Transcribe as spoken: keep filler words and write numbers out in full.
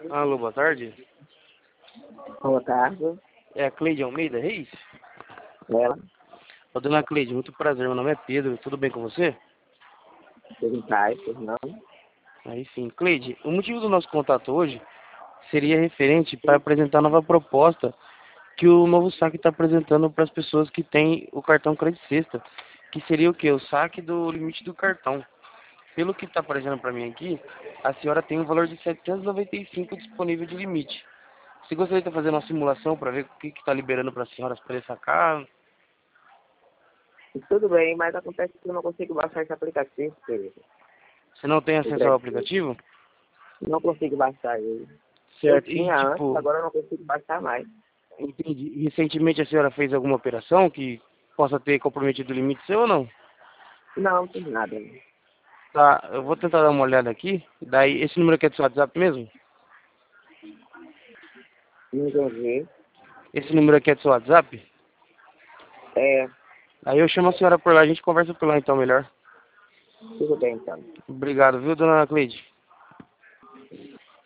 Alô, boa tarde. Boa tarde. É a Cleide Almeida Reis? Ela, Ô, dona Cleide, muito prazer. Meu nome é Pedro. Tudo bem com você? tudo em paz, tudo não? Aí sim. Cleide, o motivo do nosso contato hoje seria referente para apresentar a nova proposta que o novo saque está apresentando para as pessoas que têm o cartão Crédito Sexta, que seria o quê? O saque do limite do cartão. Pelo que está aparecendo para mim aqui, a senhora tem um valor de setecentos e noventa e cinco disponível de limite. Você gostaria de estar fazendo uma simulação para ver o que está liberando para a senhora poder sacar? Tudo bem, mas acontece que eu não consigo baixar esse aplicativo, querido. Você não tem O acesso ao Crédito. aplicativo? Não consigo baixar ele. Eu Certo. E tinha antes, tipo, agora eu não consigo baixar mais. entendi. Recentemente a senhora fez alguma operação que possa ter comprometido o limite seu ou não? Não, não tem nada. Tá, eu vou tentar dar uma olhada aqui. Daí, esse número aqui é do seu WhatsApp mesmo? Não entendi. Esse número aqui é do seu WhatsApp? É, Aí eu chamo a senhora por lá, a gente conversa por lá então melhor. tudo bem então. Obrigado, viu, dona Cleide?